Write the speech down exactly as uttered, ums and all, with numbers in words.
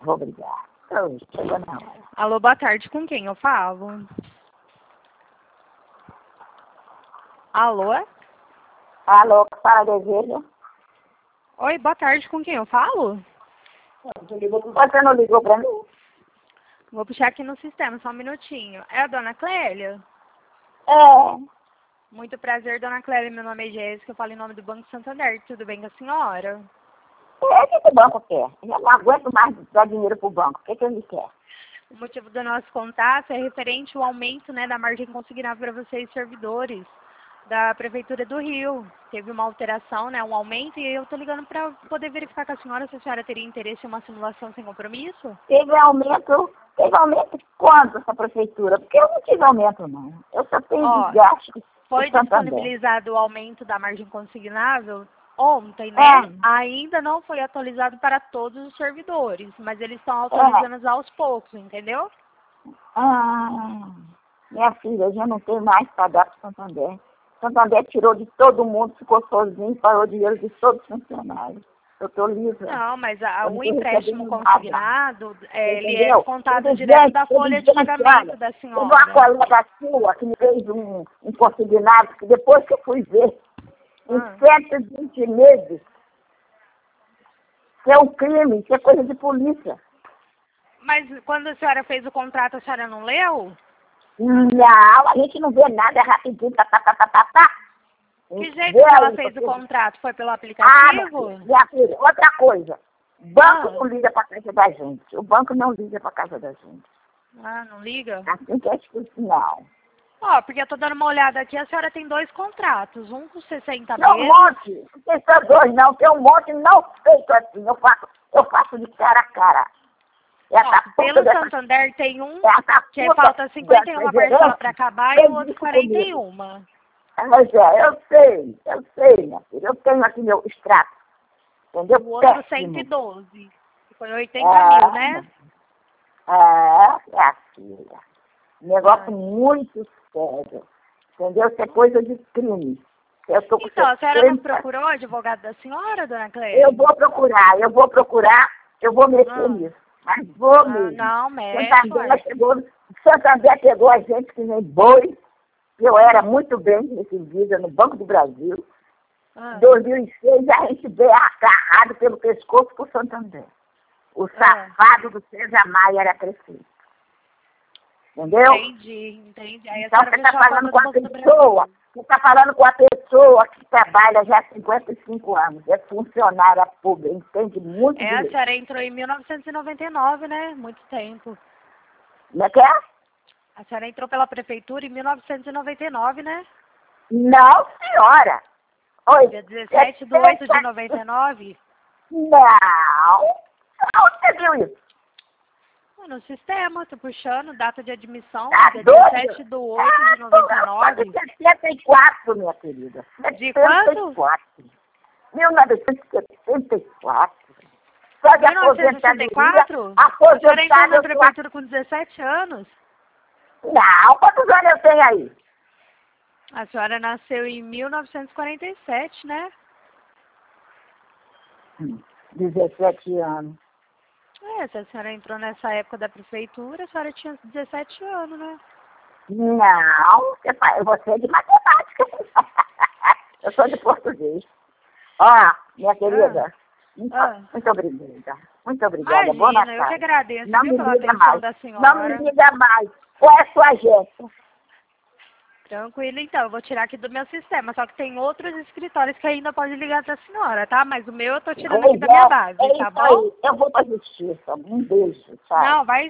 vou brigar. Oh, chegou na hora. Alô, boa tarde. Com quem eu falo? Alô? Alô, fala, desejo. Oi, boa tarde. Com quem eu falo? Você não ligou pra mim? Vou puxar aqui no sistema, só um minutinho. É a dona Clélia? É. Muito prazer, dona Clélia. Meu nome é Jéssica, eu falo em nome do Banco Santander. Tudo bem com a senhora? É, o que, que o banco quer? Eu não aguento mais dar dinheiro pro banco. O que, que ele quer? O motivo do nosso contato é referente ao aumento, né, da margem consignada para vocês, servidores da Prefeitura do Rio. Teve uma alteração, né, um aumento, e eu tô ligando para poder verificar com a senhora se a senhora teria interesse em uma simulação sem compromisso. Teve aumento, teve aumento quanto essa prefeitura? Porque eu não tive aumento, não. Eu só tenho Ó, desgaste. Foi do Santander. disponibilizado o aumento da margem consignável ontem, né? É. Ainda não foi atualizado para todos os servidores, mas eles estão atualizando aos poucos, entendeu? Ah, minha filha, eu já não tenho mais para dar para Santander. Santander tirou de todo mundo, ficou sozinho, parou dinheiro de todos os funcionários. Eu estou livre. Não, mas a, Eu não o tô empréstimo recebendo consignado, é, ele é Entendeu? descontado Teve direto gente, da teve folha de gente, pagamento olha, da Teve uma senhora. colega sua que me fez um, um consignado, que depois que eu fui ver, em Ah. cento e vinte meses, isso é um crime, isso é coisa de polícia. Mas quando a senhora fez o contrato, a senhora não leu? Não, a gente não vê nada, é rapidinho, tá, tá, tá, tá, tá, tá. Que jeito Vê que ela aí, fez o porque- contrato? Foi pelo Ah, aplicativo? minha filha, outra coisa. Banco Ah. não liga para casa da gente. O banco não liga para casa da gente. Ah, não liga? Assim que é difícil, não. Ó, porque eu tô dando uma olhada aqui, a senhora tem dois contratos, um com sessenta Tem um meses. monte. Não tem só dois, não. Tem um monte não feito assim. Eu faço, eu faço de cara a cara. É a Ó, caputa pelo dessa- Santander tem um é a caputa que falta cinquenta e dessa uma parcelas gerência. para acabar e Fez o outro isso quarenta e comigo. um. Mas é, eu sei, eu sei, minha filha. Eu tenho aqui meu extrato. Entendeu? O outro Péssimo. cento e doze. Foi oitenta É, mil, né? É, minha filha. Negócio Ah. muito sério. Entendeu? Isso é coisa de crime. Eu tô com Então, a senhora não sessenta. procurou o advogado da senhora, dona Cléia? Eu vou procurar, eu vou procurar, eu vou mexer Ah. nisso. Mas vou Ah, mesmo. não, mexe, Santander ué. chegou, Santander pegou a gente que nem boi. Eu era muito bem recebida no Banco do Brasil. Ah. Em dois mil e seis, a gente veio agarrado pelo pescoço por Santander. O safado do César Maia era prefeito. Entendeu? Entendi, entendi. Aí a Então senhora você está fechou a falando conta com do a Banco do pessoa, Brasil. você está falando com a pessoa que trabalha já há cinquenta e cinco anos, é funcionária pública, entende muito É, de a lei. senhora entrou em mil novecentos e noventa e nove, né? Muito tempo. Como é que é? A senhora entrou pela prefeitura em mil novecentos e noventa e nove, né? Não, senhora. Oi. Dia dezessete de oito de noventa e nove? Não. Onde você viu isso? No sistema, tô puxando, data de admissão, Tá dia doido? dezessete de oito de noventa e nove. De setenta e quatro, minha querida. De quanto? mil novecentos e setenta e quatro. Só de mil novecentos e sessenta e quatro? aposentadoria, A senhora entrou na aposentado... prefeitura com dezessete anos? Não, quantos anos eu tenho aí? A senhora nasceu em mil novecentos e quarenta e sete, né? dezessete anos. É, se a senhora entrou nessa época da prefeitura, a senhora tinha dezessete anos, né? Não, você fa- você é de matemática. Eu sou de português. Ó, minha querida, muito, Ah. muito obrigada. Muito obrigada. Boa Imagina, eu Natal. que agradeço, Não viu, me pela liga atenção mais. da Não senhora. me liga mais. Qual é a sua agência? Tranquilo, então, eu vou tirar aqui do meu sistema, só que tem outros escritórios que ainda podem ligar pra senhora, tá? Mas o meu eu tô tirando aqui da minha base, É tá isso bom? aí. Eu vou pra justiça. Um beijo. Tchau. Não, vai